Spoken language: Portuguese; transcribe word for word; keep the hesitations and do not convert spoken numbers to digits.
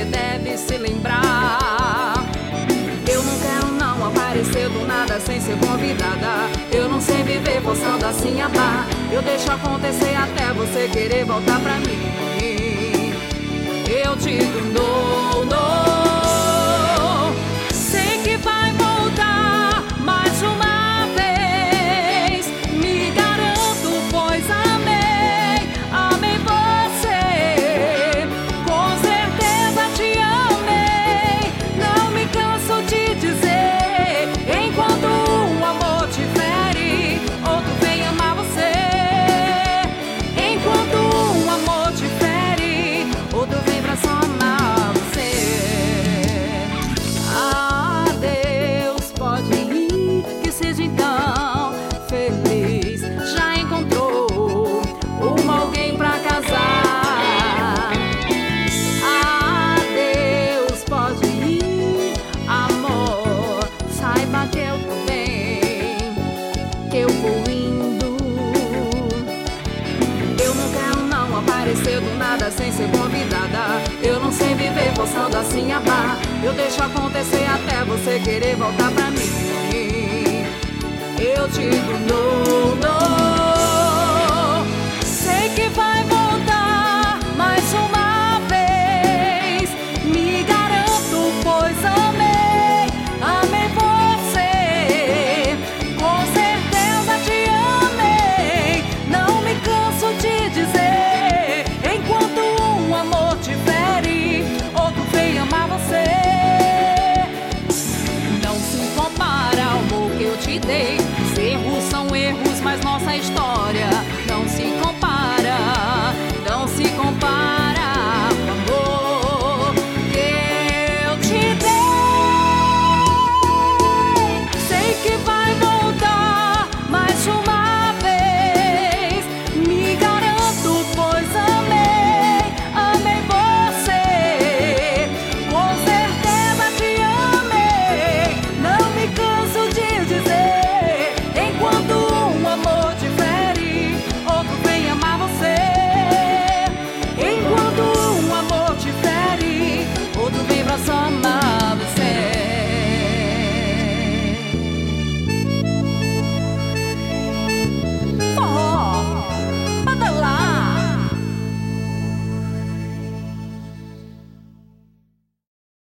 você deve se lembrar. Eu não quero não aparecer do nada sem ser convidada. Eu não sei viver forçando assim a barra. Eu deixo acontecer até você querer voltar pra mim. Eu digo no, no. Sei que vai voltar mais uma vez. Me garanto, pois amei, amei você. Com certeza te amei. Não me canso de dizer. Enquanto um amor te fere, outro vem amar você. Enquanto um amor te fere, outro vem pra só amar você. Adeus, pode ir, que seja então feliz. Já encontrou uma alguém pra casar. Adeus, pode ir, amor. Saiba que eu tô bem, que eu vou indo. Eu não quero não aparecer do nada sem ser convidada. Eu não sei viver forçando assim a barra. Eu deixo acontecer até você querer voltar pra mim. Eu digo no, no. Sei que vai